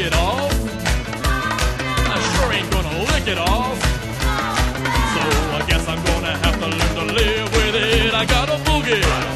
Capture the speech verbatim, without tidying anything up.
it off. I sure ain't gonna lick it off. So I guess I'm gonna have to learn to live with it. I got a boogie.